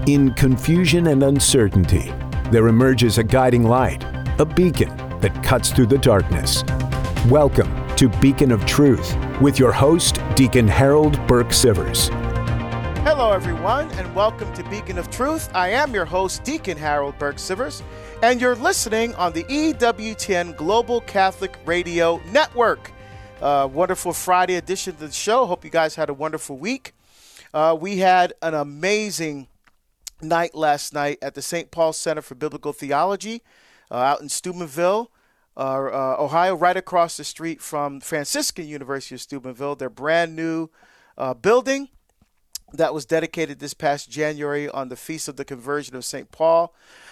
In confusion and uncertainty, there emerges a guiding light, a beacon that cuts through the darkness. Welcome to Beacon of Truth with your host, Deacon Harold Burke-Sivers. Hello, everyone, and welcome to Beacon of Truth. I am your host, Deacon Harold Burke-Sivers, and you're listening on the EWTN Global Catholic Radio Network. Wonderful Friday edition of the show. Hope you guys had a wonderful week. We had an amazing night last night at the St. Paul Center for Biblical Theology out in Steubenville, Ohio, right across the street from Franciscan University of Steubenville, their brand new building that was dedicated this past January on the Feast of the Conversion of St. Paul.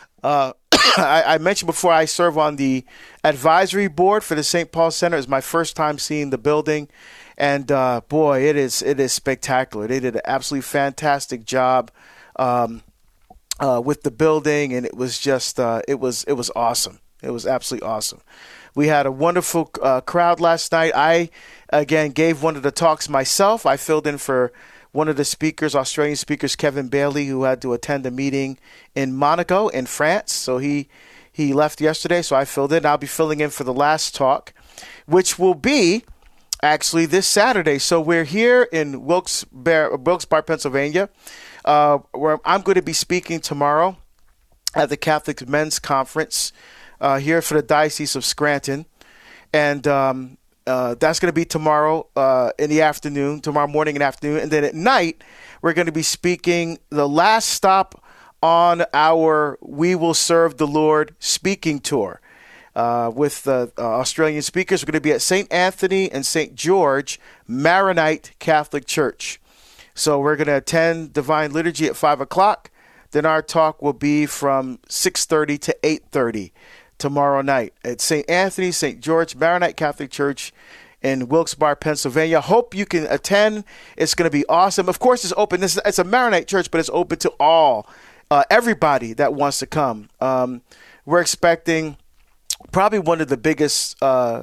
I mentioned before I serve on the advisory board for the St. Paul Center. It's my first time seeing the building, and boy, it is spectacular. They did an absolutely fantastic job with the building, and it was just it was awesome. It was absolutely awesome. We had a wonderful crowd last night. I again gave one of the talks myself. I filled in for one of the speakers, Australian speakers, Kevin Bailey, who had to attend a meeting in Monaco in France. So he left yesterday, so I filled in. I'll be filling in for the last talk, which will be actually this Saturday. So we're here in Wilkes-Barre, Pennsylvania, where I'm going to be speaking tomorrow at the Catholic Men's Conference here for the Diocese of Scranton. And that's going to be tomorrow in the afternoon, tomorrow morning and afternoon. And then at night, we're going to be speaking the last stop on our We Will Serve the Lord speaking tour with the Australian speakers. We're going to be at St. Anthony and St. George Maronite Catholic Church. So we're going to attend Divine Liturgy at 5 o'clock. Then our talk will be from 6:30 to 8:30 tomorrow night at St. Anthony, St. George Maronite Catholic Church in Wilkes-Barre, Pennsylvania. Hope you can attend. It's going to be awesome. Of course, it's open. It's a Maronite church, but it's open to all, everybody that wants to come. We're expecting probably one of the biggest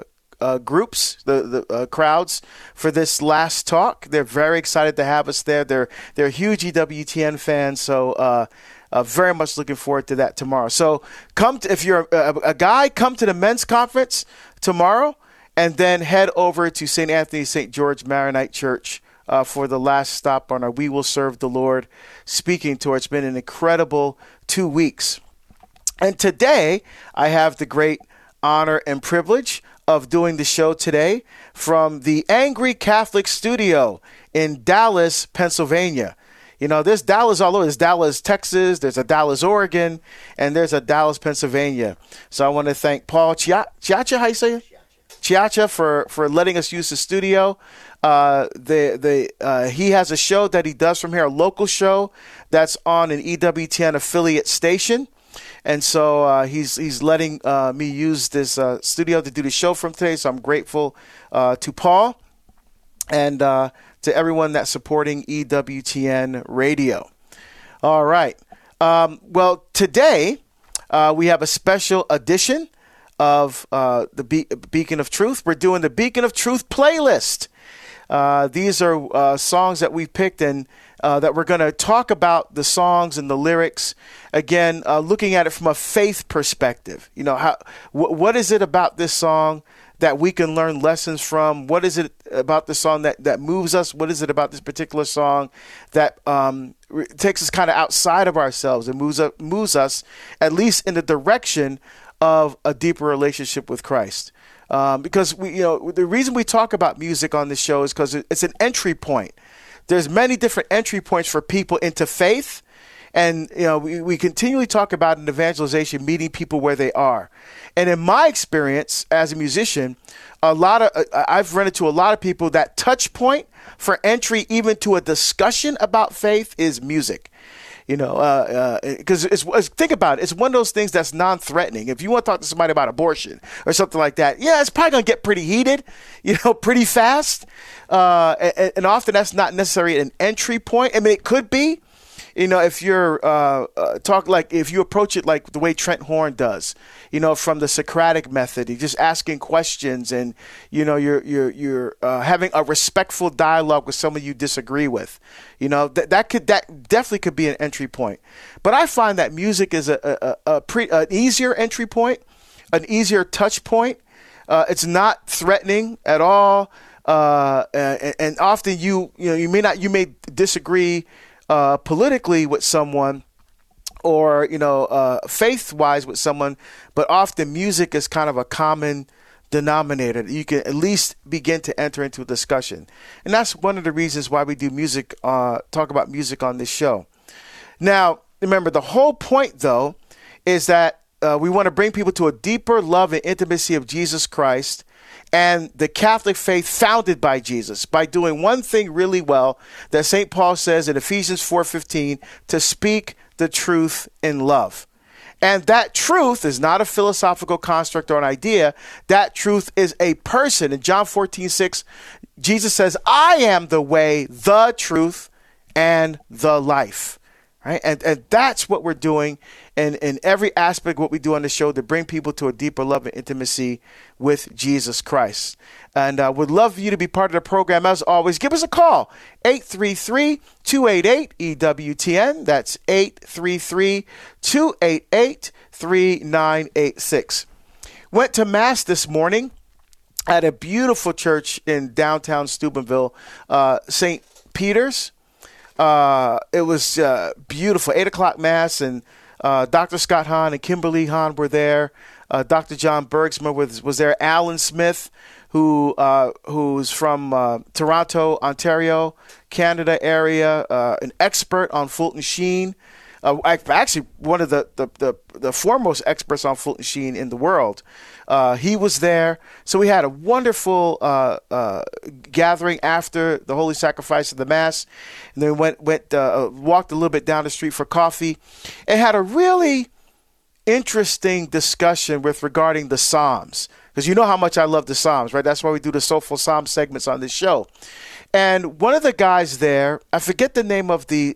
groups, the crowds for this last talk. They're very excited to have us there. They're huge EWTN fans, so very much looking forward to that tomorrow. So if you're a guy, come to the men's conference tomorrow, and then head over to St. Anthony, St. George Maronite Church for the last stop on our We Will Serve the Lord speaking tour. It's been an incredible 2 weeks. And today, I have the great honor and privilege of doing the show today from the Angry Catholic Studio in Dallas, Pennsylvania. You know, there's Dallas all over. There's Dallas, Texas. There's a Dallas, Oregon, and there's a Dallas, Pennsylvania. So I want to thank Paul Chiacha, how you say it? Chiacha for letting us use the studio. He has a show that he does from here, a local show that's on an EWTN affiliate station. And so he's letting me use this studio to do the show from today. So I'm grateful to Paul and to everyone that's supporting EWTN Radio. All right. Well, today we have a special edition of the Beacon of Truth. We're doing the Beacon of Truth playlist. These are songs that we've picked and that we're going to talk about the songs and the lyrics. Again, looking at it from a faith perspective. You know, what is it about this song that we can learn lessons from? What is it about the song that moves us? What is it about this particular song that takes us kind of outside of ourselves and moves us at least in the direction of a deeper relationship with Christ? Because the reason we talk about music on this show is because it's an entry point. There's many different entry points for people into faith. And, we continually talk about in evangelization, meeting people where they are. And in my experience as a musician, I've run into a lot of people that touch point for entry even to a discussion about faith is music. Because think about it. It's one of those things that's non-threatening. If you want to talk to somebody about abortion or something like that, it's probably going to get pretty heated, pretty fast. And often that's not necessarily an entry point. I mean, it could be, if you're if you approach it like the way Trent Horn does, from the Socratic method, you're just asking questions, and you're having a respectful dialogue with someone you disagree with, that definitely could be an entry point. But I find that music is an easier entry point, an easier touch point. It's not threatening at all, and often you may disagree politically with someone, or faith-wise with someone, but often music is kind of a common denominator. You can at least begin to enter into a discussion, and that's one of the reasons why we do music. Talk about music on this show. Now, remember, the whole point, though, is that we want to bring people to a deeper love and intimacy of Jesus Christ and the Catholic faith founded by Jesus, by doing one thing really well that St. Paul says in Ephesians 4:15, to speak the truth in love. And that truth is not a philosophical construct or an idea. That truth is a person. In John 14:6, Jesus says, I am the way, the truth, and the life. Right? And that's what we're doing in every aspect of what we do on the show, to bring people to a deeper love and intimacy with Jesus Christ. And would love for you to be part of the program. As always, give us a call, 833-288-EWTN. That's 833-288-3986. Went to Mass this morning at a beautiful church in downtown Steubenville, St. Peter's. It was beautiful. 8 o'clock Mass, and Dr. Scott Hahn and Kimberly Hahn were there. Dr. John Bergsma was there. Alan Smith, who's from Toronto, Ontario, Canada area, an expert on Fulton Sheen. Actually, one of the foremost experts on Fulton Sheen in the world. He was there. So we had a wonderful gathering after the Holy Sacrifice of the Mass. And then walked a little bit down the street for coffee, and had a really interesting discussion regarding the Psalms. Because you know how much I love the Psalms, right? That's why we do the Soulful Psalm segments on this show. And one of the guys there, I forget the name of he's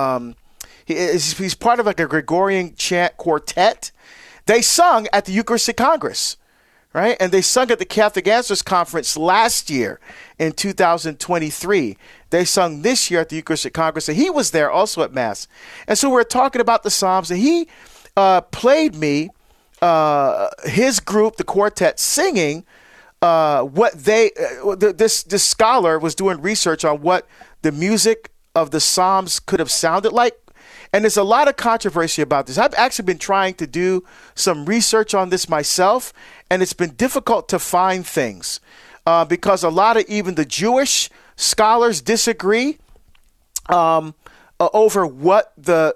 part of like a Gregorian chant quartet. They sung at the Eucharistic Congress, right? And they sung at the Catholic Answers Conference last year in 2023. They sung this year at the Eucharistic Congress, and he was there also at Mass. And so we're talking about the Psalms, and he played me his group, the quartet, singing what this scholar was doing research on what the music of the Psalms could have sounded like. And there's a lot of controversy about this. I've actually been trying to do some research on this myself, and it's been difficult to find things because a lot of even the Jewish scholars disagree over what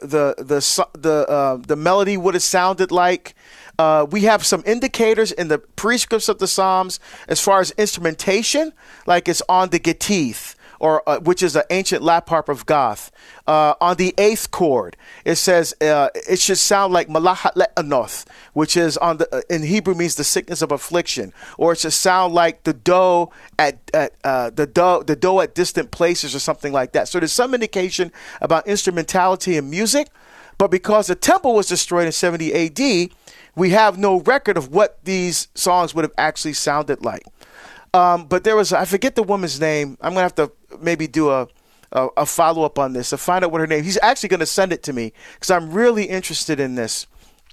the melody would have sounded like. We have some indicators in the prescripts of the Psalms as far as instrumentation, like it's on the Gitith, or which is an ancient lap harp of Goth. On the 8th chord, it says it should sound like Malahat Le'anoth, which is in Hebrew means the sickness of affliction, or it should sound like the dough at distant places, or something like that. So there's some indication about instrumentality and music, but because the temple was destroyed in 70 A.D., we have no record of what these songs would have actually sounded like. But there was, I forget the woman's name. I'm going to have to maybe do a follow-up on this to find out what her name. He's actually going to send it to me because I'm really interested in this.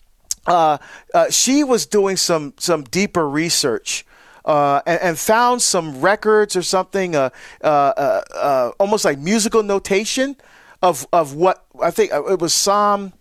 She was doing some deeper research and found some records or something, almost like musical notation of what I think it was Psalm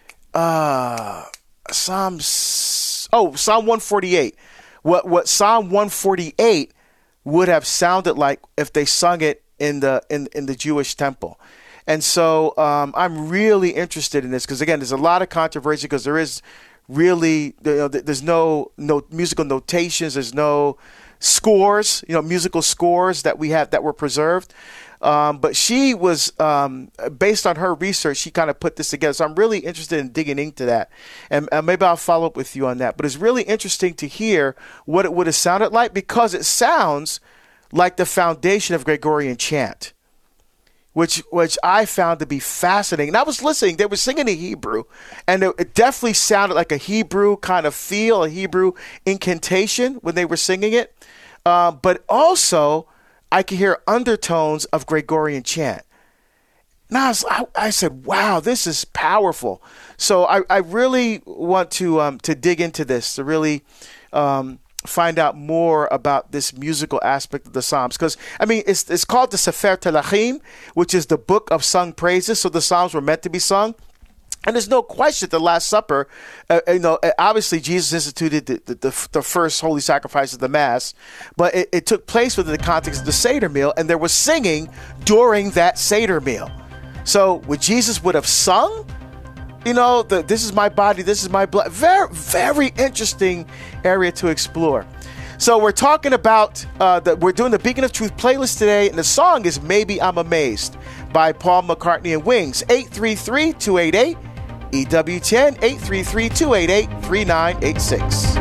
148. What Psalm 148 would have sounded like if they sung it in the Jewish temple. And so I'm really interested in this because, again, there's a lot of controversy because there is really, there's no musical notations, there's no scores, musical scores that we have that were preserved. But she was, based on her research, she kind of put this together. So I'm really interested in digging into that. And maybe I'll follow up with you on that. But it's really interesting to hear what it would have sounded like because it sounds like the foundation of Gregorian chant, which I found to be fascinating. And I was listening; they were singing in Hebrew, and it definitely sounded like a Hebrew kind of feel, a Hebrew incantation when they were singing it. But also, I could hear undertones of Gregorian chant. Now I said, "Wow, this is powerful." So I really want to dig into this, to really find out more about this musical aspect of the Psalms, because it's called the Sefer Telachim, which is the book of sung praises. So the Psalms were meant to be sung. And there's no question the Last Supper, obviously Jesus instituted the first holy sacrifice of the Mass, but it took place within the context of the Seder meal, and there was singing during that Seder meal. So what Jesus would have sung, this is my body, this is my blood. Very, very interesting area to explore. So we're talking about, we're doing the Beacon of Truth playlist today, and the song is Maybe I'm Amazed by Paul McCartney and Wings. 833-288 EWTN, 833-288-3986.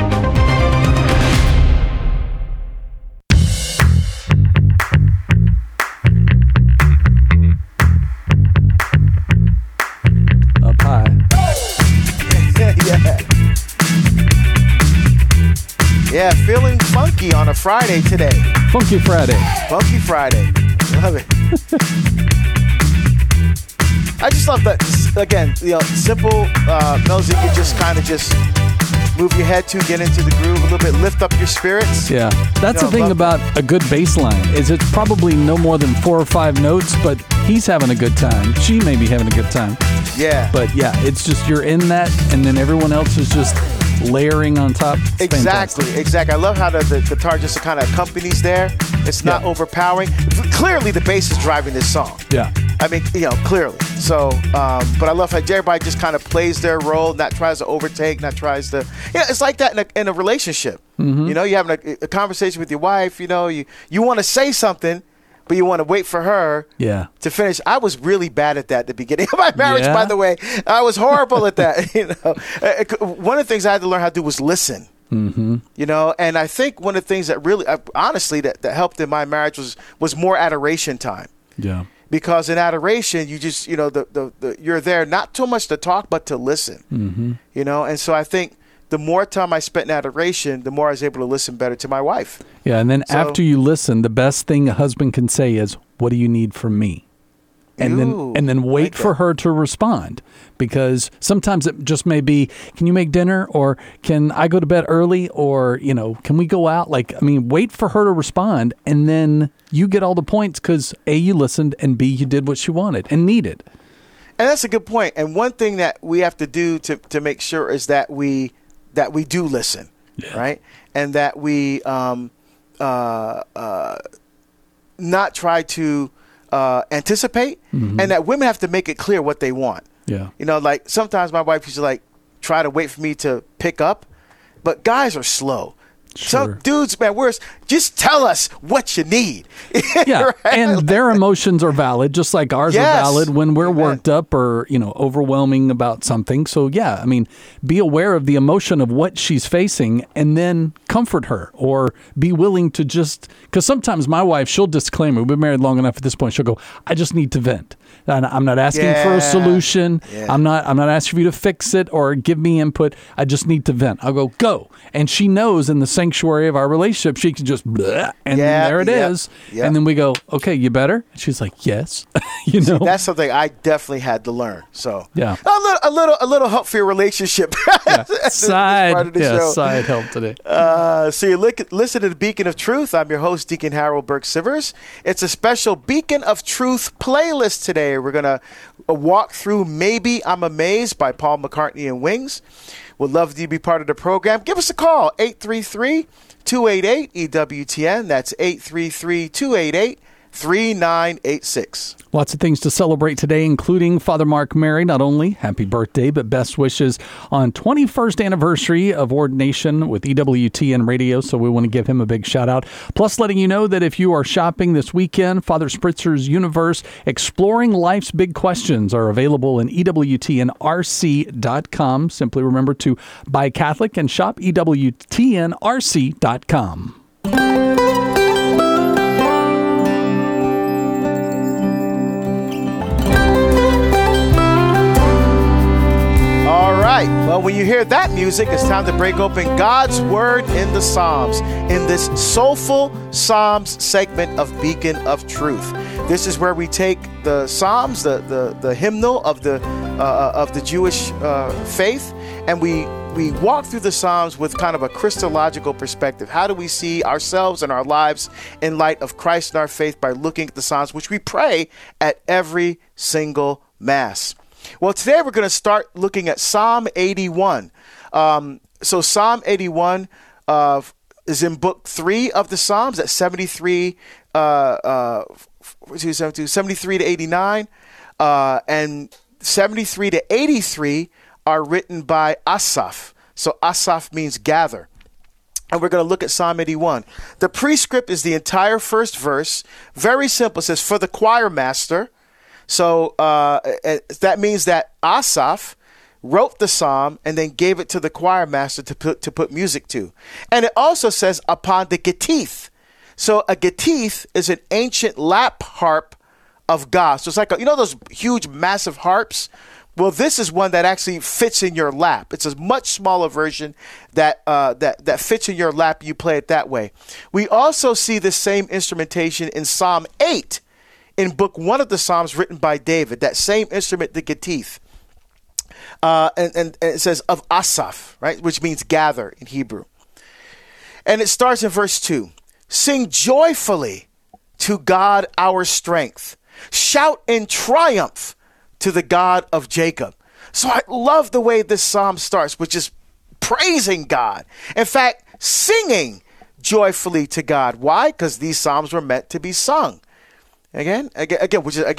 Yeah, feeling funky on a Friday today. Funky Friday. Funky Friday. Love it. I just love that, again, simple melodies you can just kind of just move your head to, get into the groove a little bit, lift up your spirits. Yeah, that's the thing about a good bass line, is it's probably no more than 4 or 5 notes, but he's having a good time. She may be having a good time. Yeah. But yeah, it's just you're in that, and then everyone else is just layering on top. It's exactly. fantastic. I love how the guitar just kind of accompanies there. It's not overpowering. Clearly, the bass is driving this song. Yeah. Clearly. So, but I love how everybody just kind of plays their role, not tries to overtake, not tries to. It's like that in a relationship. Mm-hmm. You're having a conversation with your wife. You want to say something, but you want to wait for her to finish. I was really bad at that at the beginning of my marriage, by the way. I was horrible at that. One of the things I had to learn how to do was listen. Mm-hmm. And I think one of the things that really, honestly, that helped in my marriage was more adoration time. Yeah. Because in adoration, you just, you're there not so much to talk, but to listen. Mm-hmm. And so I think the more time I spent in adoration, the more I was able to listen better to my wife. Yeah, and then after you listen, the best thing a husband can say is, "What do you need from me?" And then wait for her to respond, because sometimes it just may be, "Can you make dinner?" or "Can I go to bed early?" or "Can we go out?" Wait for her to respond, and then you get all the points because A, you listened, and B, you did what she wanted and needed. And that's a good point. And one thing that we have to do to make sure is that we do listen, right? And that we not try to anticipate, and that women have to make it clear what they want. Yeah. Sometimes my wife used to try to wait for me to pick up, but guys are slow. Sure. Some dudes, man, just tell us what you need. Yeah, right? And their emotions are valid, just like ours are valid when we're worked up or, overwhelming about something. So, be aware of the emotion of what she's facing and then comfort her, or be willing to because sometimes my wife, she'll disclaim, we've been married long enough at this point, she'll go, "I just need to vent. And I'm not asking for a solution. Yeah. I'm not asking for you to fix it or give me input. I just need to vent." I'll go. And she knows in the sanctuary of our relationship, she can just blah, and then there it is. Yep. And then we go, "Okay, you better?" And she's like, "Yes." See, that's something I definitely had to learn. So a little help for your relationship. Yeah. Side help today. So you listen to the Beacon of Truth. I'm your host, Deacon Harold Burke-Sivers. It's a special Beacon of Truth playlist today. We're going to walk through Maybe I'm Amazed by Paul McCartney and Wings. Would love you to be part of the program. Give us a call, 833-288-EWTN. That's 833-288-3986. Lots of things to celebrate today, including Father Mark Mary. Not only happy birthday, but best wishes on 21st anniversary of ordination with EWTN Radio. So we want to give him a big shout out. Plus, letting you know that if you are shopping this weekend, Father Spritzer's Universe, Exploring Life's Big Questions are available in EWTNRC.com. Simply remember to buy Catholic and shop EWTNRC.com. hear that music, it's time to break open God's Word in the Psalms in this Soulful Psalms segment of Beacon of Truth. This is where we take the Psalms, the hymnal of the Jewish faith, and we walk through the Psalms with kind of a Christological perspective. How do we see ourselves and our lives in light of Christ and our faith by looking at the Psalms, which we pray at every single Mass? Well, today we're going to start looking at Psalm 81. So Psalm 81 is in book 3 of the Psalms at 73 to 89, and 73 to 83 are written by Asaph. So Asaph means gather. And we're going to look at Psalm 81. The prescript is the entire first verse. Very simple. It says, for the choir master. So that means that Asaph wrote the psalm and then gave it to the choir master to put music to. And it also says upon the Gittith. So a Gittith is an ancient lap harp of God. So it's like, those huge, massive harps? Well, this is one that actually fits in your lap. It's a much smaller version that fits in your lap. You play it that way. We also see the same instrumentation in Psalm 8, in book 1 of the Psalms written by David. That same instrument, the Gittith. And it says of Asaph, right, which means gather in Hebrew. And it starts in verse 2. Sing joyfully to God our strength. Shout in triumph to the God of Jacob. So I love the way this psalm starts, which is praising God. In fact, singing joyfully to God. Why? Because these psalms were meant to be sung. Again, which is,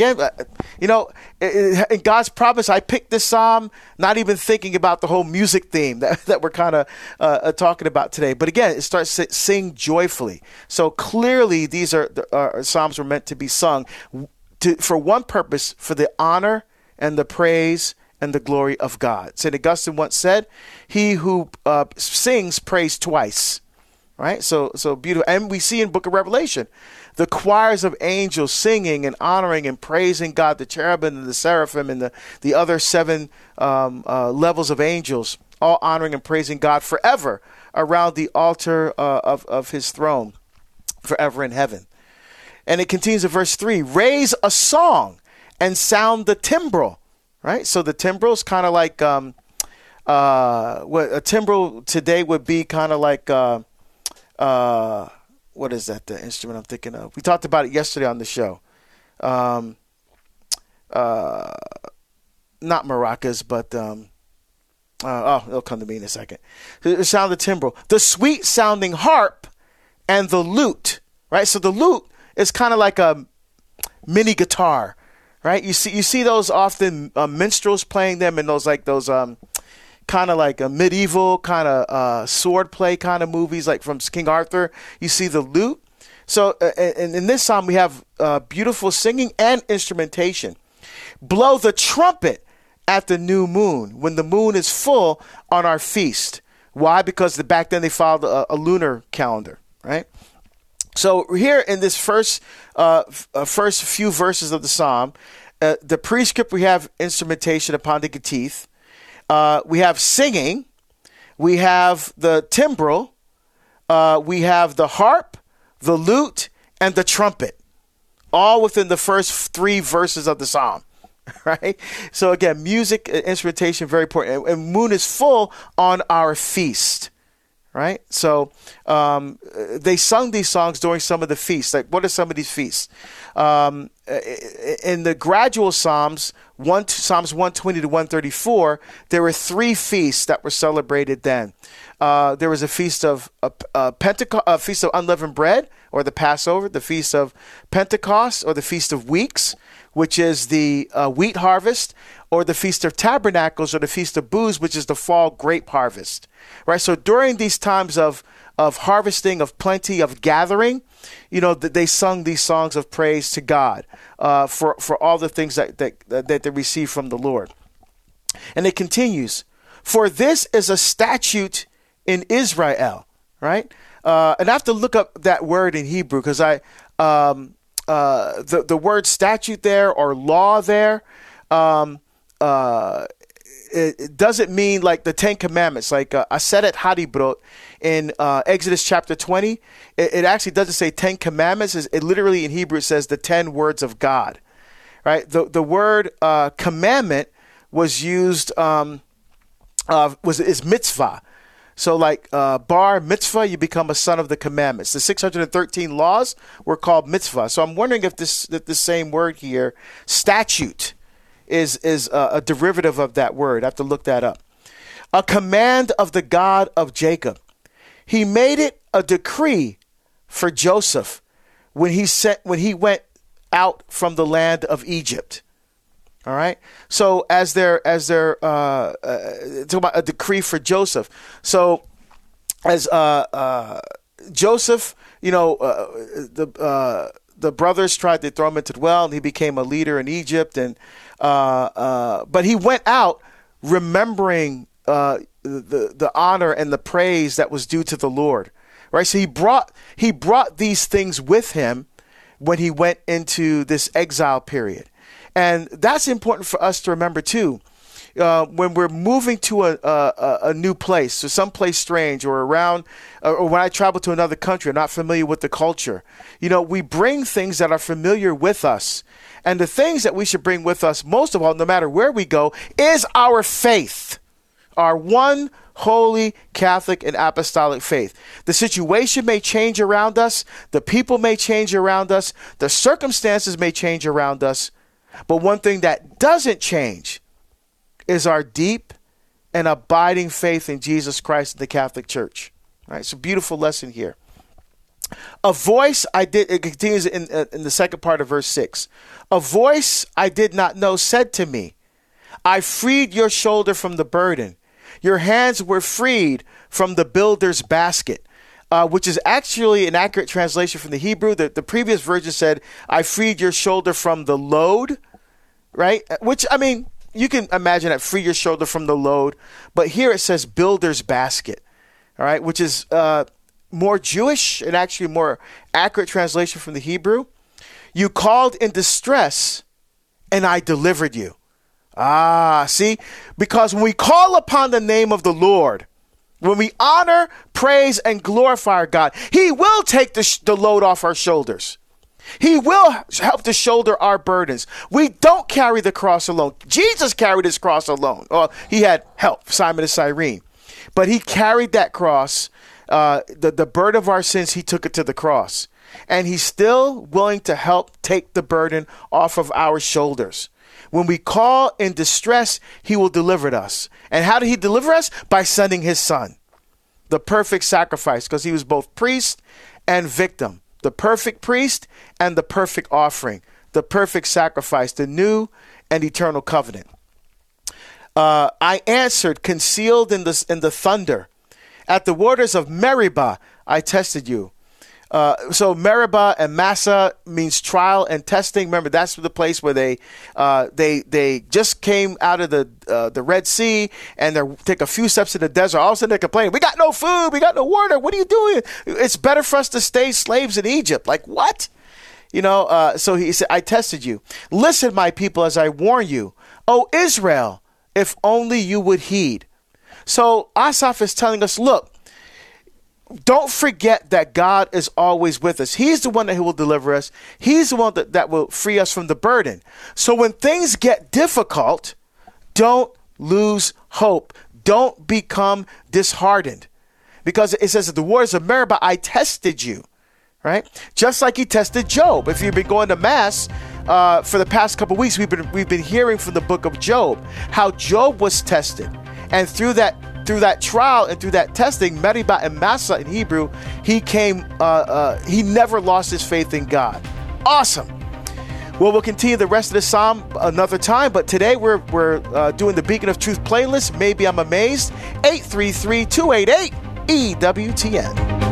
in God's promise, I picked this psalm not even thinking about the whole music theme that we're kind of talking about today. But again, it starts sing joyfully. So clearly, these are psalms were meant to be sung for one purpose, for the honor and the praise and the glory of God. St. Augustine once said, he who sings prays twice. Right? So beautiful. And we see in Book of Revelation, the choirs of angels singing and honoring and praising God, the cherubim and the seraphim and the other 7 levels of angels, all honoring and praising God forever around the altar of his throne, forever in heaven. And it continues in verse 3, raise a song and sound the timbrel. Right? So the timbrel is kind of like, what a timbrel today would be kind of like, what is that, the instrument I'm thinking of? We talked about it yesterday on the show. Not maracas, but it'll come to me in a second. Sound the timbrel, the sweet sounding harp, and the lute. Right, so the lute is kind of like a mini guitar. Right, you see those often minstrels playing them in those kind of like a medieval kind of sword play kind of movies, like from King Arthur. You see the lute. So in this psalm, we have beautiful singing and instrumentation. Blow the trumpet at the new moon, when the moon is full on our feast. Why? Because back then they followed a lunar calendar, right? So here in this first few verses of the psalm, the prescript, we have instrumentation upon the Gittith. We have singing, we have the timbrel, we have the harp, the lute, and the trumpet, all within the first 3 verses of the psalm, right? So again, music, instrumentation, very important. And moon is full on our feast, right? So they sung these songs during some of the feasts. Like, what are some of these feasts? In the gradual Psalms, Psalms 120 to 134, there were 3 feasts that were celebrated then. There was a feast of Pentecost, a feast of unleavened bread, or the Passover, the feast of Pentecost, or the Feast of Weeks, which is the wheat harvest, or the Feast of Tabernacles, or the Feast of Booths, which is the fall grape harvest. Right. So during these times of harvesting, of plenty, of gathering, they sung these songs of praise to God for all the things that they received from the Lord. And it continues, for this is a statute in Israel, right? And I have to look up that word in Hebrew, because the word statute there, or law there, it doesn't mean like the 10 Commandments, like Aseret Hadibrot in Exodus chapter 20. It actually doesn't say 10 Commandments. It literally in Hebrew it says the 10 words of God, right? The word commandment was used is mitzvah. So like bar mitzvah, you become a son of the commandments. The 613 laws were called mitzvah. So I'm wondering if this same word here, statute, is a derivative of that word. I have to look that up. A command of the God of Jacob. He made it a decree for Joseph when he went out from the land of Egypt. All right. So as they're talking about a decree for Joseph. So as Joseph, the brothers tried to throw him into the well, and he became a leader in Egypt. And but he went out remembering the honor and the praise that was due to the Lord. Right. So he brought these things with him when he went into this exile period. And that's important for us to remember, too, when we're moving to a new place, or someplace strange, or around, or when I travel to another country, I'm not familiar with the culture. We bring things that are familiar with us. And the things that we should bring with us, most of all, no matter where we go, is our faith, our one holy Catholic and apostolic faith. The situation may change around us. The people may change around us. The circumstances may change around us. But one thing that doesn't change is our deep and abiding faith in Jesus Christ and the Catholic Church. All right, it's a beautiful lesson here. It continues in the second part of verse 6. A voice I did not know said to me, I freed your shoulder from the burden. Your hands were freed from the builder's basket. Which is actually an accurate translation from the Hebrew. The previous version said, I freed your shoulder from the load, right? Which, I mean, you can imagine that, free your shoulder from the load. But here it says builder's basket, all right, which is more Jewish and actually more accurate translation from the Hebrew. You called in distress and I delivered you. See, because when we call upon the name of the Lord, when we honor, praise, and glorify our God, He will take the load off our shoulders. He will help to shoulder our burdens. We don't carry the cross alone. Jesus carried his cross alone. Well, he had help, Simon of Cyrene. But he carried that cross, the burden of our sins, he took it to the cross. And he's still willing to help take the burden off of our shoulders. When we call in distress, he will deliver us. And how did he deliver us? By sending his son, the perfect sacrifice, because he was both priest and victim, the perfect priest and the perfect offering, the perfect sacrifice, the new and eternal covenant. I answered, concealed in the thunder. At the waters of Meribah, I tested you. So Meribah and Massa means trial and testing. Remember, that's the place where they just came out of the Red Sea, and they take a few steps in the desert. All of a sudden, they're complaining, "We got no food, we got no water. What are you doing? It's better for us to stay slaves in Egypt." Like, what? So he said, "I tested you. Listen, my people, as I warn you, O Israel, if only you would heed." So Asaph is telling us, look, don't forget that God is always with us. He's the one that will deliver us. He's the one that will free us from the burden. So when things get difficult, don't lose hope. Don't become disheartened. Because it says at the waters of Meribah, I tested you. Right? Just like he tested Job. If you've been going to Mass for the past couple of weeks, we've been hearing from the book of Job how Job was tested. And through that trial and through that testing, Meribah and Massa in Hebrew, he never lost his faith in God. Awesome. Well, we'll continue the rest of the psalm another time, but today we're doing the Beacon of Truth playlist. Maybe I'm amazed. 833-288-EWTN.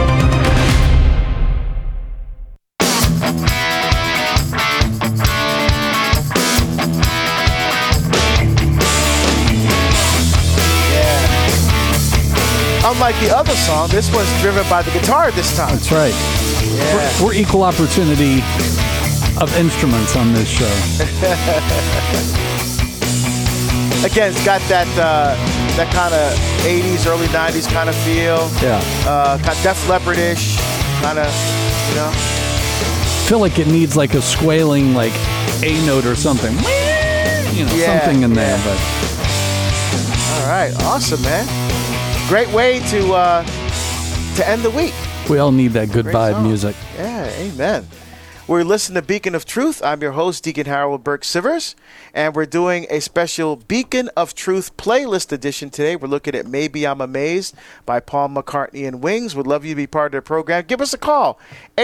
Unlike the other song, this one's driven by the guitar this time. That's right. Yeah. We're equal opportunity of instruments on this show. Again, it's got that kind of 80s, early 90s kind of feel. Yeah. Kind of Def Leppard-ish, kind of, you know. I feel like it needs like a squalling, like A note or something. You know, something in there. But all right, awesome, man. Great way to end the week. We all need that good Great vibe song. music. Yeah, amen. We're listening to Beacon of Truth. I'm your host, Deacon Harold Burke-Sivers, and we're doing a special Beacon of Truth playlist edition today. We're looking at Maybe I'm Amazed by Paul McCartney and Wings. Would love you to be part of the program. Give us a call,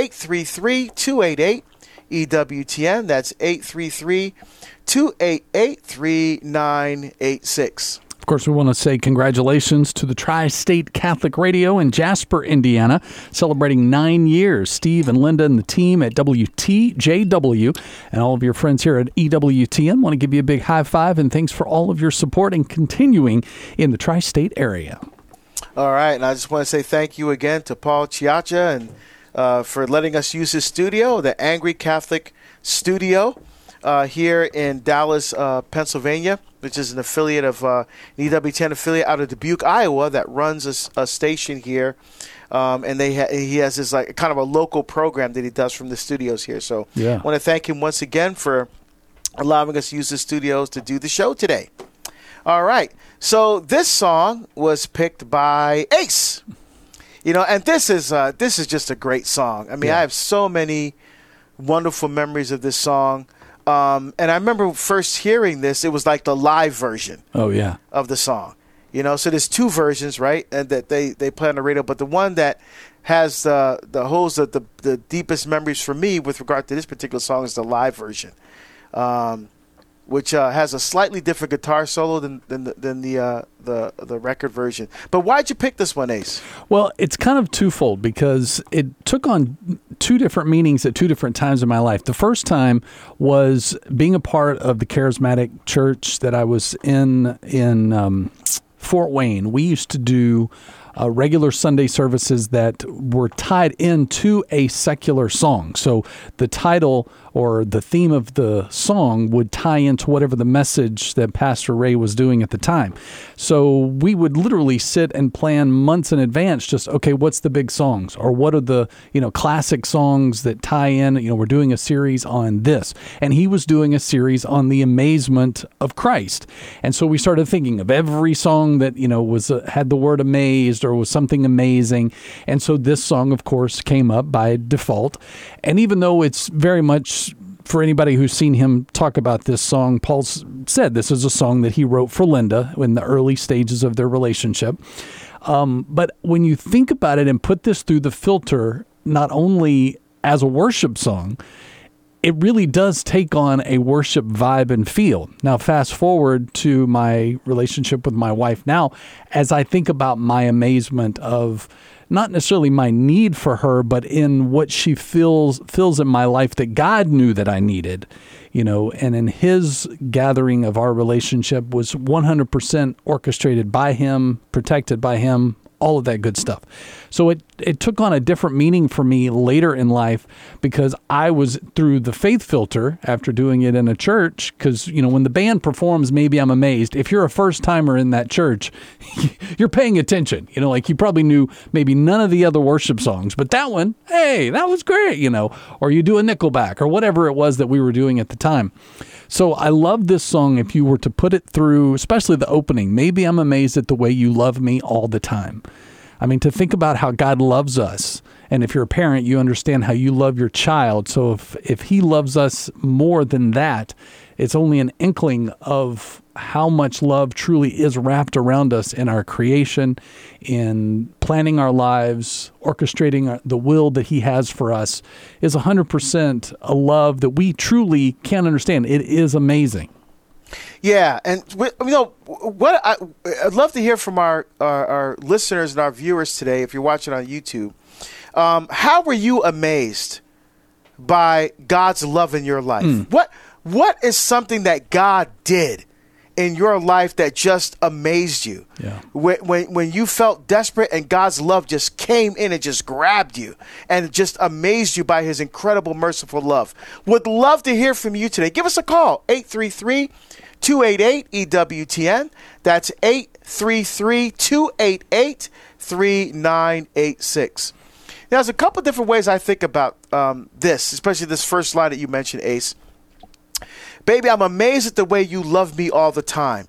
833-288-EWTN. That's 833-288-3986. Of course, we want to say congratulations to the Tri-State Catholic Radio in Jasper, Indiana, celebrating 9 years. Steve and Linda and the team at WTJW and all of your friends here at EWTN want to give you a big high five and thanks for all of your support and continuing in the Tri-State area. All right, and I just want to say thank you again to Paul Chiacha and for letting us use his studio, the Angry Catholic Studio, here in Dallas, Pennsylvania, which is an affiliate of an EWTN affiliate out of Dubuque, Iowa, that runs a station here, and he has this like kind of a local program that he does from the studios here. So I want to thank him once again for allowing us to use the studios to do the show today. All right, so this song was picked by Ace, and this is just a great song. I mean, I have so many wonderful memories of this song. And I remember first hearing this, it was like the live version of the song. So there's two versions, right? And that they play on the radio, but the one that has holds the deepest memories for me with regard to this particular song is the live version, which has a slightly different guitar solo than the record version. But why'd you pick this one, Ace? Well, it's kind of twofold because it took on two different meanings at two different times in my life. The first time was being a part of the charismatic church that I was in Fort Wayne. We used to do regular Sunday services that were tied into a secular song. So the title or the theme of the song would tie into whatever the message that Pastor Ray was doing at the time. So we would literally sit and plan months in advance, just, okay, what's the big songs? Or what are the, classic songs that tie in? We're doing a series on this. And he was doing a series on the amazement of Christ. And so we started thinking of every song that, was had the word amazed or was something amazing. And so this song, of course, came up by default. And even though it's very much, for anybody who's seen him talk about this song, Paul said this is a song that he wrote for Linda in the early stages of their relationship. But when you think about it and put this through the filter, not only as a worship song, it really does take on a worship vibe and feel. Now, fast forward to my relationship with my wife now, as I think about my amazement of not necessarily my need for her, but in what she feels in my life that God knew that I needed, and in his gathering of our relationship was 100% orchestrated by him, protected by him, all of that good stuff. So it took on a different meaning for me later in life because I was through the faith filter after doing it in a church. Because, when the band performs Maybe I'm Amazed, if you're a first timer in that church, you're paying attention. Like you probably knew maybe none of the other worship songs, but that one, hey, that was great, or you do a Nickelback or whatever it was that we were doing at the time. So I love this song if you were to put it through, especially the opening, Maybe I'm Amazed at the Way You Love Me All the Time. I mean, to think about how God loves us. And if you're a parent, you understand how you love your child. So if he loves us more than that, it's only an inkling of how much love truly is wrapped around us in our creation, in planning our lives, orchestrating the will that he has for us, is 100% a love that we truly can't understand. It is amazing. Yeah, and what I'd love to hear from our listeners and our viewers today, if you're watching on YouTube. How were you amazed by God's love in your life? What is something that God did in your life that just amazed you? Yeah. When you felt desperate and God's love just came in and just grabbed you and just amazed you by his incredible, merciful love. Would love to hear from you today. Give us a call, 833 833-288-EWTN. That's 833-288-3986. Now, there's a couple different ways I think about this, especially this first line that you mentioned, Ace. Baby, I'm amazed at the way you love me all the time.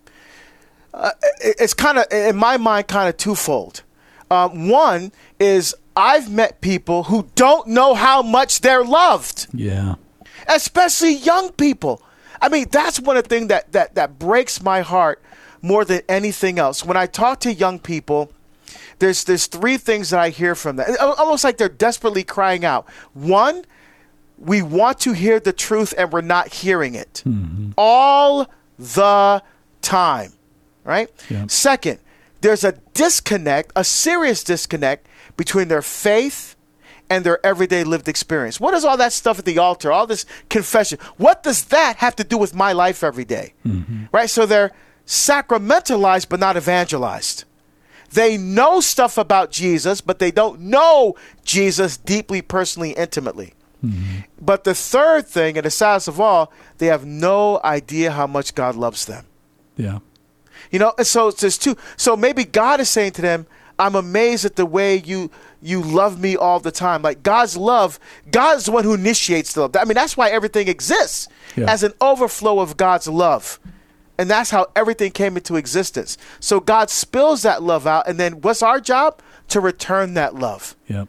It's kind of, in my mind, kind of twofold. One is I've met people who don't know how much they're loved. Yeah. Especially young people. I mean, that's one of the things that breaks my heart more than anything else. When I talk to young people, there's three things that I hear from them. Almost like they're desperately crying out. One, we want to hear the truth and we're not hearing it. Mm-hmm. All the time. Right? Yeah. Second, there's a disconnect, a serious disconnect between their faith and their everyday lived experience. What is all that stuff at the altar, all this confession? What does that have to do with my life every day? Mm-hmm. Right? So they're sacramentalized but not evangelized. They know stuff about Jesus, but they don't know Jesus deeply, personally, intimately. Mm-hmm. But the third thing, and the saddest of all, they have no idea how much God loves them. Yeah. You know, so there's two. So maybe God is saying to them, I'm amazed at the way you love me all the time. Like God's love, God's the one who initiates the love. I mean, that's why everything exists as an overflow of God's love. And that's how everything came into existence. So God spills that love out. And then what's our job? To return that love. Yep.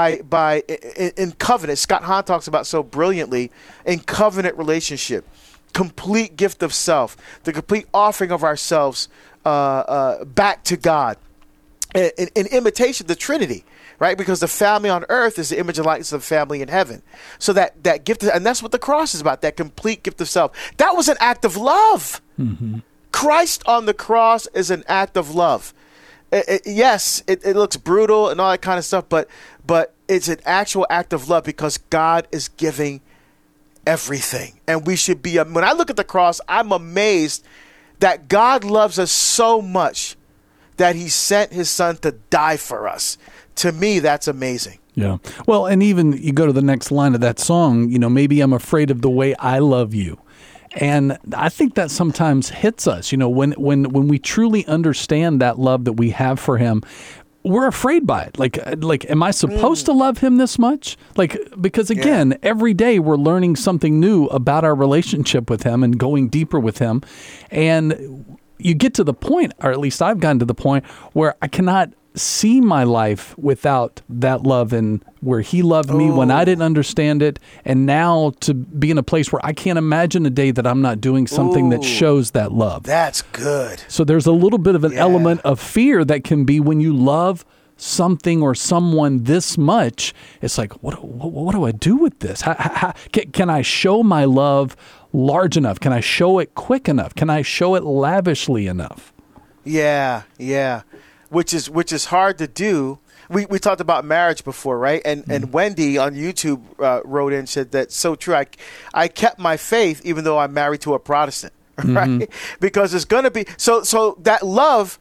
In covenant. Scott Hahn talks about so brilliantly in covenant relationship. Complete gift of self, the complete offering of ourselves back to God in imitation of the Trinity, right? Because the family on earth is the image and likeness of the family in heaven. So that gift, and that's what the cross is about, that complete gift of self. That was an act of love. Mm-hmm. Christ on the cross is an act of love. Yes, it looks brutal and all that kind of stuff, but it's an actual act of love because God is giving everything. And we should be, when I look at the cross, I'm amazed that God loves us so much that he sent his son to die for us. To me, that's amazing. Yeah. Well, and even you go to the next line of that song, you know, maybe I'm afraid of the way I love you. And I think that sometimes hits us, you know, when we truly understand that love that we have for him, we're afraid by it. Like, am I supposed to love him this much? Like, because again, every day we're learning something new about our relationship with him and going deeper with him. And you get to the point, or at least I've gotten to the point, where I cannot see my life without that love, and where he loved me when I didn't understand it. And now to be in a place where I can't imagine a day that I'm not doing something that shows that love. That's good. So there's a little bit of an element of fear that can be when you love something or someone this much. It's like, what do I do with this? How can I show my love large enough? Can I show it quick enough? Can I show it lavishly enough? Yeah. Which is hard to do. We talked about marriage before, right? And Wendy on YouTube wrote in and said that's so true. I kept my faith even though I'm married to a Protestant, right? Mm-hmm. Because it's going to be so that love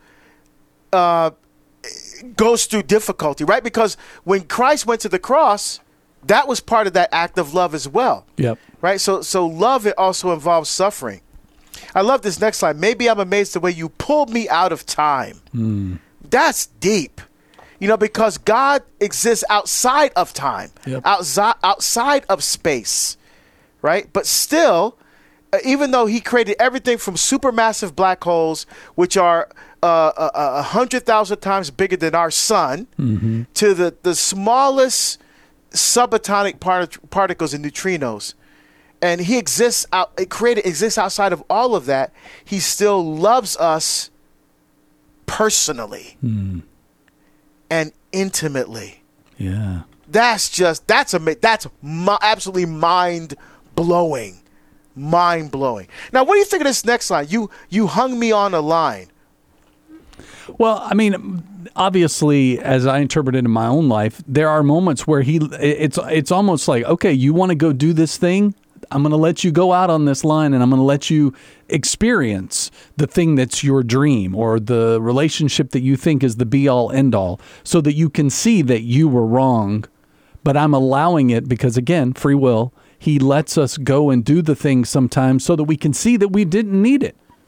goes through difficulty, right? Because when Christ went to the cross, that was part of that act of love as well. Yep. Right? So love, it also involves suffering. I love this next line. Maybe I'm amazed the way you pulled me out of time. That's deep, you know, because God exists outside of time, outside of space, right? But still, even though he created everything from supermassive black holes, which are 100,000 times bigger than our sun, to the smallest subatomic particles and neutrinos, and he exists outside of all of that, he still loves us personally and intimately. Yeah. That's absolutely mind-blowing. Mind-blowing. Now, what do you think of this next line? You hung me on a line. Well, I mean, obviously, as I interpret it in my own life, there are moments where it's almost like, okay, you want to go do this thing? I'm going to let you go out on this line, and I'm going to let you experience the thing that's your dream or the relationship that you think is the be-all, end-all, so that you can see that you were wrong. But I'm allowing it because, again, free will. He lets us go and do the thing sometimes so that we can see that we didn't need it.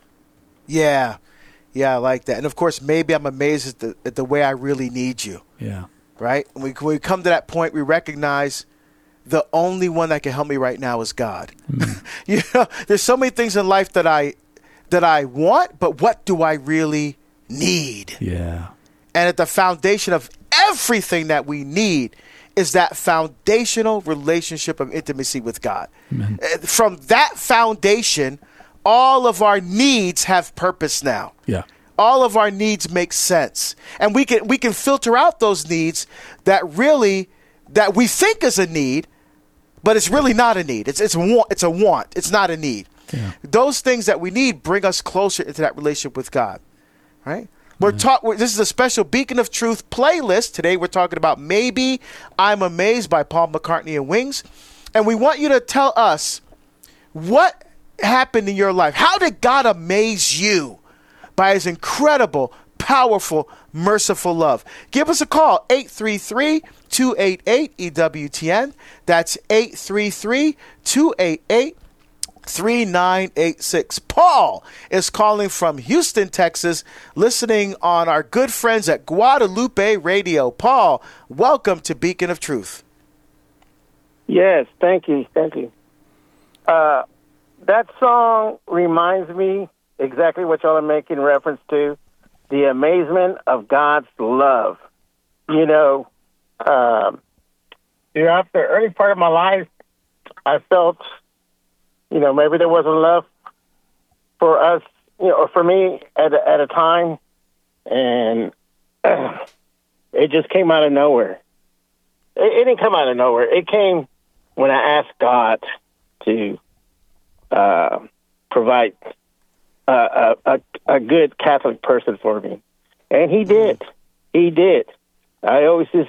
Yeah. Yeah, I like that. And of course, maybe I'm amazed at the way I really need you. Yeah. Right? When we come to that point, we recognize the only one that can help me right now is God. There's so many things in life that I want, but what do I really need? Yeah. And at the foundation of everything that we need is that foundational relationship of intimacy with God. Amen. From that foundation, all of our needs have purpose now. Yeah. All of our needs make sense. And we can filter out those needs that we think is a need, but it's really not a need. It's a want. It's not a need. Yeah. Those things that we need bring us closer into that relationship with God. Right? This is a special Beacon of Truth playlist. Today we're talking about Maybe I'm Amazed by Paul McCartney and Wings. And we want you to tell us what happened in your life. How did God amaze you by his incredible, powerful, merciful love? Give us a call, 833-288-EWTN. That's 833-288-3986. Paul is calling from Houston, Texas, listening on our good friends at Guadalupe Radio. Paul, welcome to Beacon of Truth. Yes, thank you. That song reminds me exactly what y'all are making reference to, the amazement of God's love. Throughout the early part of my life, I felt, maybe there wasn't love for us, or for me at a time, and it just came out of nowhere. It didn't come out of nowhere. It came when I asked God to provide a good Catholic person for me, and He did. He did. I always just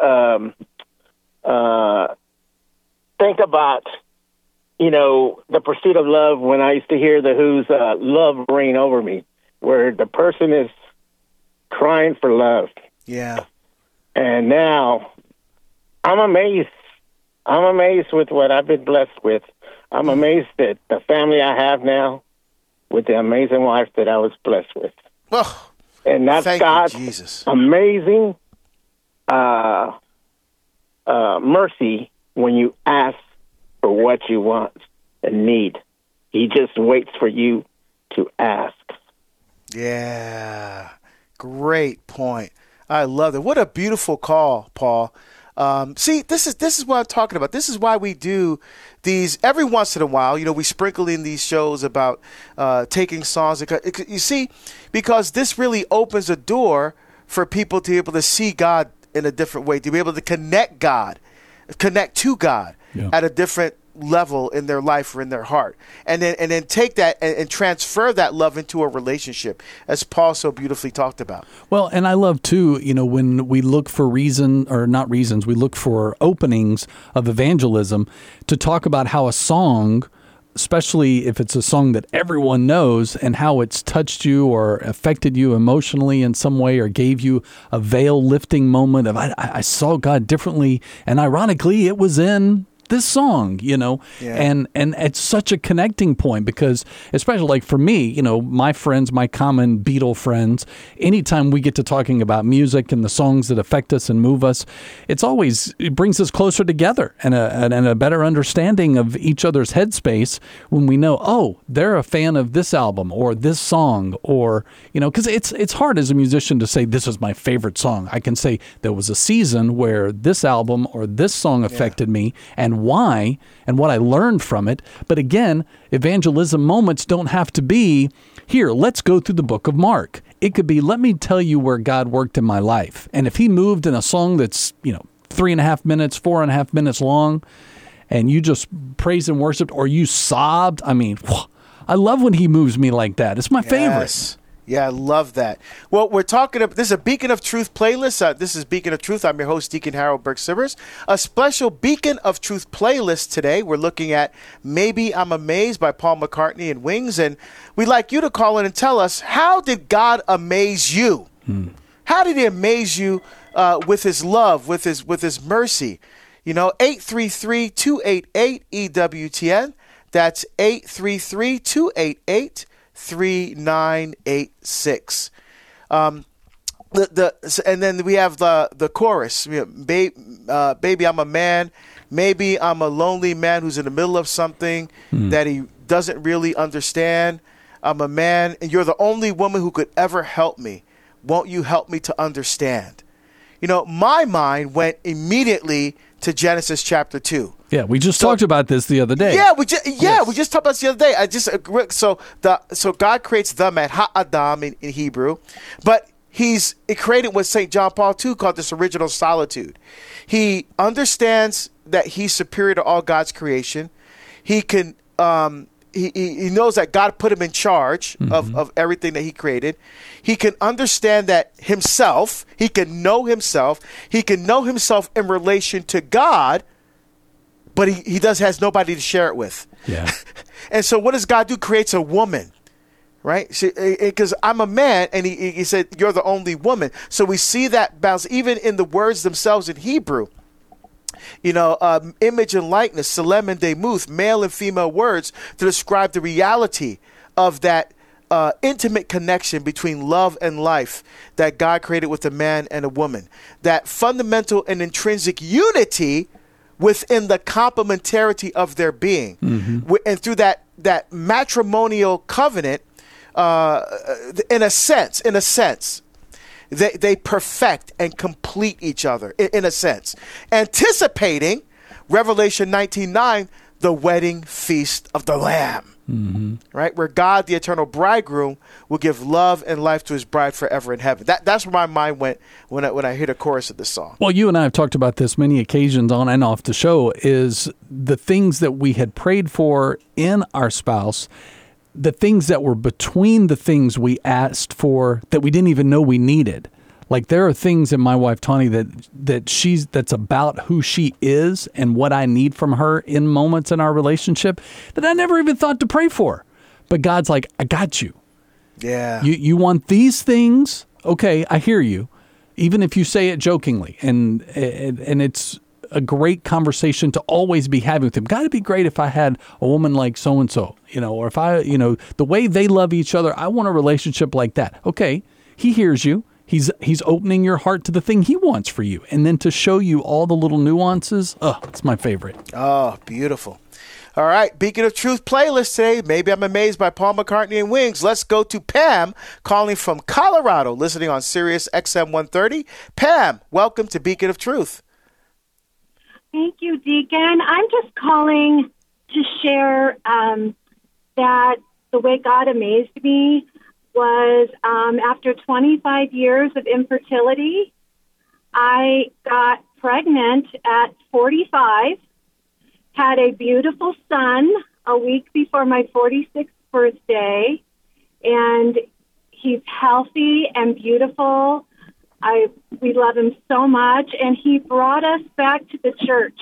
think about the pursuit of love when I used to hear the Who's "Love Reign Over Me," where the person is crying for love. Yeah. And now I'm amazed. I'm amazed with what I've been blessed with. I'm amazed at the family I have now, with the amazing wife that I was blessed with. Oh, and that's God's amazing mercy when you ask for what you want and need. He just waits for you to ask. Yeah, great point. I love it. What a beautiful call, Paul. See, this is what I'm talking about. This is why we do these every once in a while. We sprinkle in these shows about taking songs. You see, because this really opens a door for people to be able to see God in a different way, to be able to connect to God at a different level in their life or in their heart, and then take that and transfer that love into a relationship, as Paul so beautifully talked about. Well, and I love too, when we look for we look for openings of evangelism to talk about how a song, especially if it's a song that everyone knows, and how it's touched you or affected you emotionally in some way, or gave you a veil lifting moment of I saw God differently, and ironically it was in this song, and it's such a connecting point, because especially like for me, my friends, my common Beatle friends, anytime we get to talking about music and the songs that affect us and move us, it brings us closer together and a better understanding of each other's headspace when we know, oh, they're a fan of this album or this song, or, because it's hard as a musician to say this is my favorite song. I can say there was a season where this album or this song affected me, and why, and what I learned from it. But again, evangelism moments don't have to be, here, let's go through the book of Mark. It could be, let me tell you where God worked in my life. And if he moved in a song that's, 3.5 minutes, 4.5 minutes long, and you just praised and worshiped, or you sobbed, I love when he moves me like that. It's my favorite. Yeah, I love that. Well, we're talking about, this is a Beacon of Truth playlist. This is Beacon of Truth. I'm your host, Deacon Harold Burke-Sivers. A special Beacon of Truth playlist today. We're looking at Maybe I'm Amazed by Paul McCartney and Wings. And we'd like you to call in and tell us, how did God amaze you? How did he amaze you with his love, with his mercy? 833-288-EWTN. That's 833-288-3986. 3986. And then we have the chorus. Baby, I'm a man. Maybe I'm a lonely man who's in the middle of something that he doesn't really understand. I'm a man, and you're the only woman who could ever help me. Won't you help me to understand? My mind went immediately to Genesis chapter 2. Yeah, we just talked about this the other day. Yeah, we just talked about this the other day. So God creates the man, Ha-Adam in Hebrew, but it created what St. John Paul II called this original solitude. He understands that he's superior to all God's creation. He can he knows that God put him in charge of everything that he created. He can understand that himself. He can know himself. He can know himself in relation to God, but he has nobody to share it with. Yeah. And so what does God do? Creates a woman. Right? Because I'm a man, and he said, you're the only woman. So we see that balance even in the words themselves in Hebrew. Image and likeness, Selem and Demuth, male and female words to describe the reality of that intimate connection between love and life that God created with a man and a woman. That fundamental and intrinsic unity within the complementarity of their being. And through that matrimonial covenant, in a sense, they perfect and complete each other in a sense, anticipating Revelation 19:9, the wedding feast of the Lamb, right? Where God, the eternal bridegroom, will give love and life to his bride forever in heaven. That's where my mind went when I hear the chorus of this song. Well, you and I have talked about this many occasions on and off the show, is the things that we had prayed for in our spouse, the things that were between the things we asked for that we didn't even know we needed. Like there are things in my wife, Tawny, that's about who she is and what I need from her in moments in our relationship that I never even thought to pray for. But God's like, I got you. Yeah. You want these things? Okay, I hear you. Even if you say it jokingly. And it's a great conversation to always be having with him. Got to be great if I had a woman like so-and-so, or if the way they love each other, I want a relationship like that. Okay, he hears you. He's opening your heart to the thing he wants for you. And then to show you all the little nuances, it's my favorite. Oh, beautiful. All right, Beacon of Truth playlist today. Maybe I'm Amazed by Paul McCartney and Wings. Let's go to Pam, calling from Colorado, listening on Sirius XM 130. Pam, welcome to Beacon of Truth. Thank you, Deacon. I'm just calling to share that the way God amazed me was after 25 years of infertility, I got pregnant at 45, had a beautiful son a week before my 46th birthday, and he's healthy and beautiful. We love him so much, and he brought us back to the church.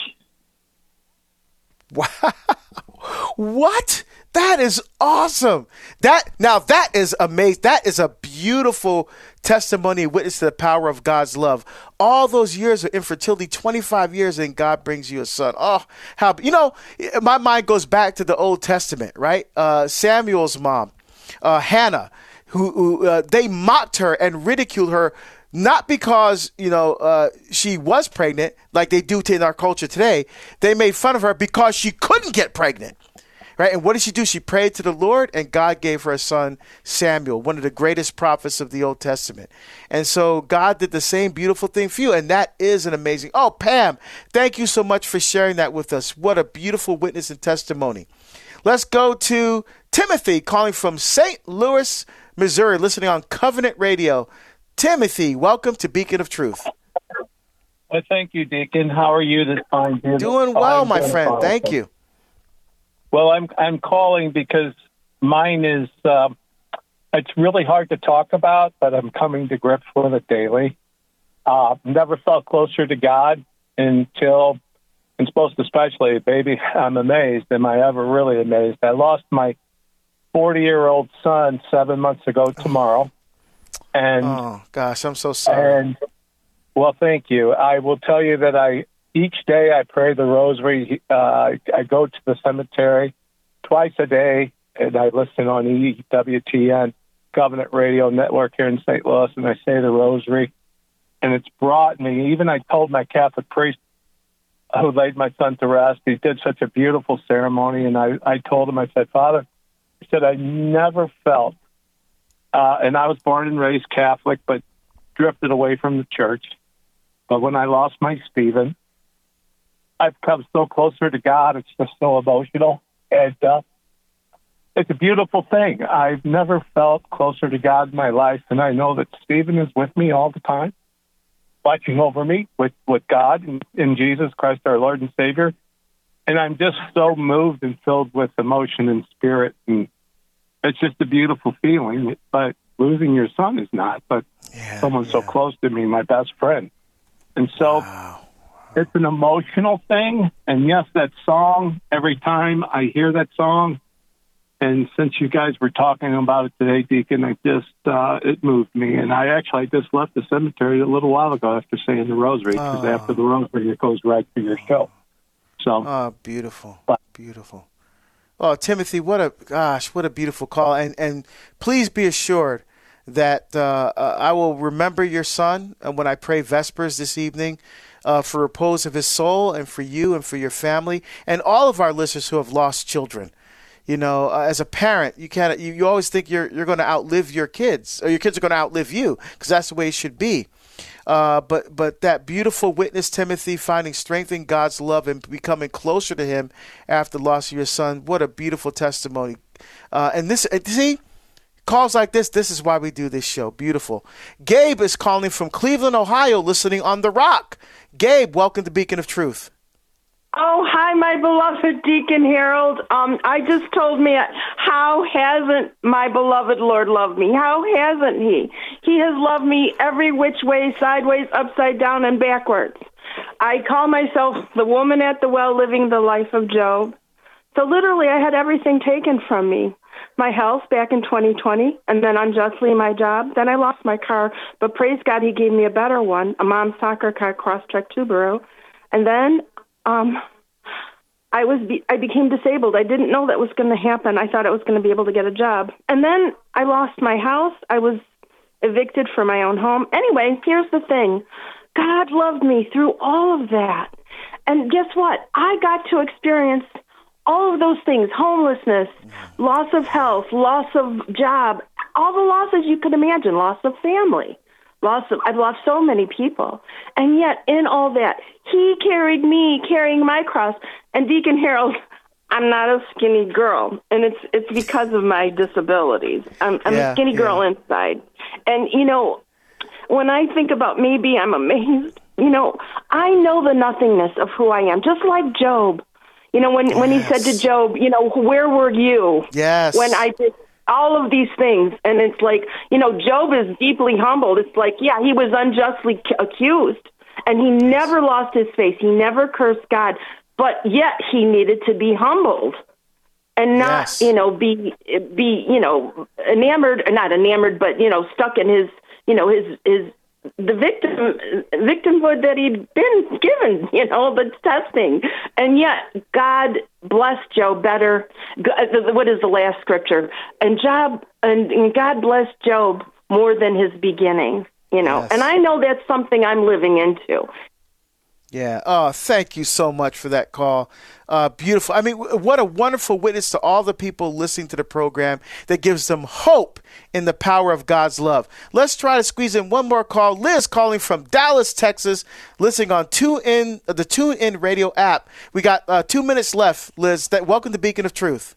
Wow. What? That is awesome. That is amazing. That is a beautiful testimony, witness to the power of God's love. All those years of infertility, 25 years, and God brings you a son. Oh, how, my mind goes back to the Old Testament, right? Samuel's mom, Hannah, who they mocked her and ridiculed her, not because, she was pregnant like they do in our culture today. They made fun of her because she couldn't get pregnant. Right? And what did she do? She prayed to the Lord, and God gave her a son, Samuel, one of the greatest prophets of the Old Testament. And so God did the same beautiful thing for you, and that is an amazing. Oh, Pam, thank you so much for sharing that with us. What a beautiful witness and testimony. Let's go to Timothy, calling from St. Louis, Missouri, listening on Covenant Radio. Timothy, welcome to Beacon of Truth. Well, thank you, Deacon. How are you this time? Doing well, my friend. Thank you. Well, I'm calling because mine is, it's really hard to talk about, but I'm coming to grips with it daily. Never felt closer to God until, and most especially, baby, I'm amazed. Am I ever really amazed? I lost my 40-year-old son 7 months ago tomorrow. And oh, gosh, I'm so sorry. And, well, thank you. I will tell you that each day I pray the rosary. I go to the cemetery twice a day and I listen on EWTN, Covenant Radio Network here in St. Louis, and I say the rosary. And it's brought me, even I told my Catholic priest who laid my son to rest, he did such a beautiful ceremony, and I told him, I said, Father, I said, I never felt, and I was born and raised Catholic, but drifted away from the church. But when I lost my Stephen, I've come so closer to God, it's just so emotional. And it's a beautiful thing. I've never felt closer to God in my life, and I know that Stephen is with me all the time, watching over me with God and in Jesus Christ, our Lord and Savior. And I'm just so moved and filled with emotion and spirit. And it's just a beautiful feeling. But losing your son is not, but someone so close to me, my best friend. And so it's an emotional thing. And yes, that song, every time I hear that song, and since you guys were talking about it today, Deacon, it moved me. And I just left the cemetery a little while ago after saying the rosary, because after the rosary, it goes right to your show. So, beautiful, beautiful. Oh, Timothy, what a beautiful call. And please be assured that I will remember your son when I pray Vespers this evening for repose of his soul, and for you and for your family and all of our listeners who have lost children. You know, as a parent, you always think you're going to outlive your kids, or your kids are going to outlive you, because that's the way it should be. But that beautiful witness, Timothy, finding strength in God's love and becoming closer to Him after the loss of your son, what a beautiful testimony. And this, see, calls like this is why we do this show. Beautiful. Gabe is calling from Cleveland, Ohio, listening on The Rock. Gabe, welcome to Beacon of Truth. Oh, hi, my beloved Deacon Harold. I just told me, how hasn't my beloved Lord loved me? How hasn't He? He has loved me every which way, sideways, upside down, and backwards. I call myself the woman at the well living the life of Job. So literally, I had everything taken from me. My health back in 2020, and then unjustly my job. Then I lost my car, but praise God, He gave me a better one, a mom's soccer car, Crosstrek Subaru. And then I became disabled. I didn't know that was going to happen. I thought I was going to be able to get a job. And then I lost my house. I was evicted from my own home. Anyway, here's the thing. God loved me through all of that. And guess what? I got to experience all of those things: homelessness, loss of health, loss of job, all the losses you could imagine, loss of family. I've lost so many people. And yet, in all that, He carried me, carrying my cross. And Deacon Harold, I'm not a skinny girl, and it's because of my disabilities. I'm a skinny girl inside. And, you know, when I think about maybe I'm amazed, you know, I know the nothingness of who I am, just like Job. You know, when he said to Job, you know, where were you when I did all of these things? And it's like, you know, Job is deeply humbled. It's like, yeah, he was unjustly accused, and he never lost his face. He never cursed God, but yet he needed to be humbled and not, you know, be, you know, not enamored, but, you know, stuck in his, you know, the victimhood that he'd been given, you know, the testing. And yet God blessed Job better. What is the last scripture? And God blessed Job more than his beginning, you know. And I know that's something I'm living into. Yeah. Oh, thank you so much for that call. Beautiful. I mean, what a wonderful witness to all the people listening to the program that gives them hope in the power of God's love. Let's try to squeeze in one more call. Liz calling from Dallas, Texas, listening on the TuneIn Radio app. We got 2 minutes left, Liz. Welcome to Beacon of Truth.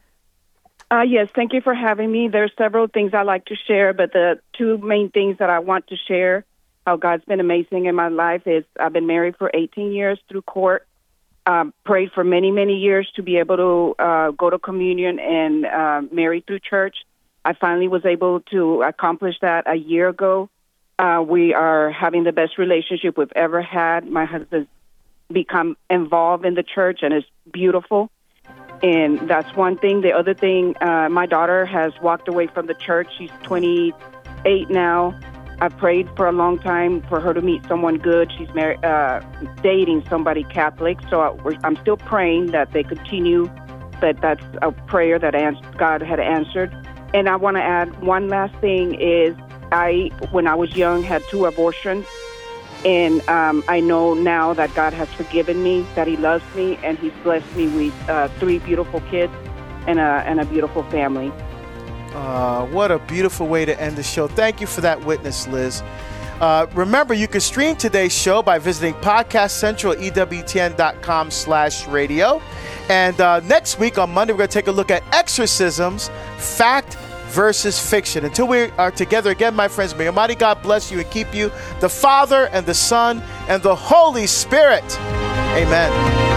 Yes, thank you for having me. There's several things I'd like to share, but the two main things that I want to share, how God's been amazing in my life, is I've been married for 18 years through court, prayed for many, many years to be able to go to communion and marry through church. I finally was able to accomplish that a year ago. We are having the best relationship we've ever had. My husband's become involved in the church, and it's beautiful. And that's one thing. The other thing, my daughter has walked away from the church. She's 28 now. I've prayed for a long time for her to meet someone good. She's dating somebody Catholic, so I'm still praying that they continue but that's a prayer that God had answered. And I want to add one last thing is when I was young, had 2 abortions. And I know now that God has forgiven me, that he loves me, and he's blessed me with 3 beautiful kids and a beautiful family. What a beautiful way to end the show. Thank you for that witness, Liz. Remember, you can stream today's show by visiting Podcast Central at EWTN.com/radio. And next week on Monday, we're going to take a look at exorcisms, fact versus fiction. Until we are together again, my friends, may Almighty God bless you and keep you, the Father and the Son and the Holy Spirit. Amen.